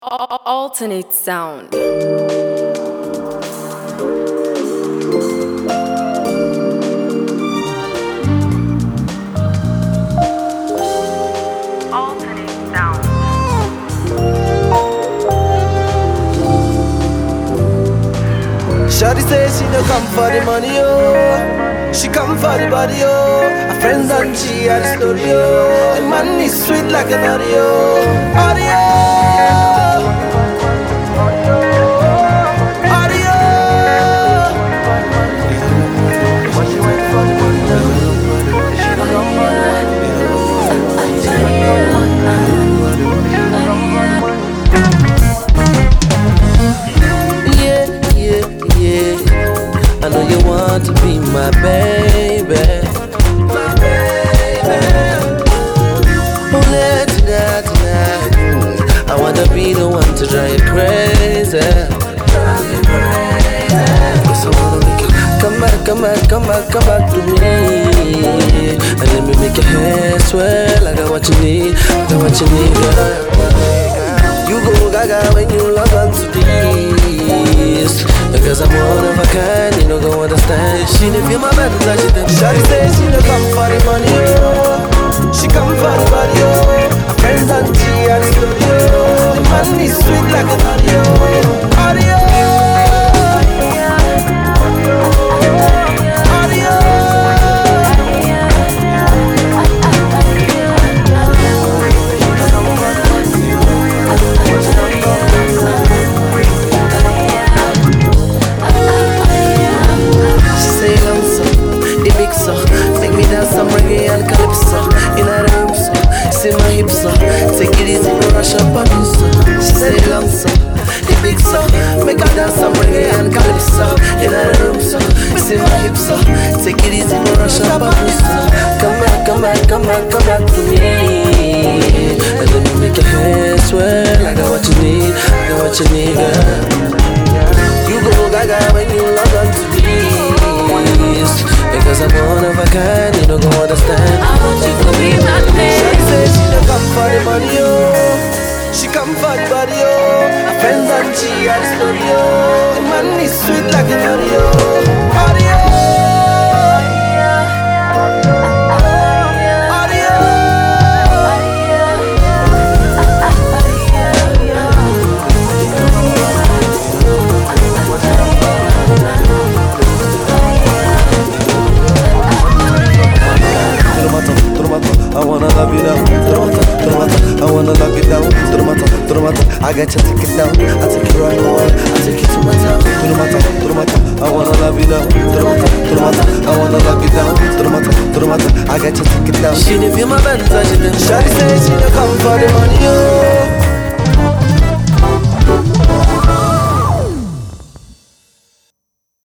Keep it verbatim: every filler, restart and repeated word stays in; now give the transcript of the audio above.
Alternate sound. Shawty says she no come for the money, oh. She come for the body, oh. Her friends and she had the story, oh. The man is sweet like an audio, audio, audio. When she went for the money, oh. She no come for the money, I know you want to be my baby, my baby. Oh, let's tonight, tonight. I wanna be the one to drive you crazy, drive you crazy. Cause I wanna make you come back, come back, come back, come back to me. And let me make your hair swell. I got what you need, I got what you need, girl. You go gaga when you log on to this, because I'm one of a kind, you don't go understand. She didn't feel my bad, like she did. Shawty says she don't come for the money, oh. She come for the body, oh. Her friends and she and the studio. The man is sweet like an audio, audio, audio. So, make me dance some reggae and calypso. In her room, so, see my hips, so. Take it easy, no rush up on you, so. She say long, so, the big so. Make her dance some reggae and calypso. In her room, so, see my hips, so. Take it easy, no rush up on you, so. Come back, come back, come back, come back to me. And let me make your hair swell. I got what you need, I got what you need, girl. You go gaga when you log on to this, because I'm one of a kind, you don't go understand. I want you to be my baby. She says she don't come for the money, oh. She come for the body, oh. Her friends and she had the story, oh. The man is sweet like an audio, audio, audio. I wanna love you now. I wanna lock it down. I got you take it down. I take it right away. I take it to my town. I wanna love you now. I wanna lock it down. I got you take it down. She didn't feel my bad, she didn't. Shawty say she don't come for the money, oh.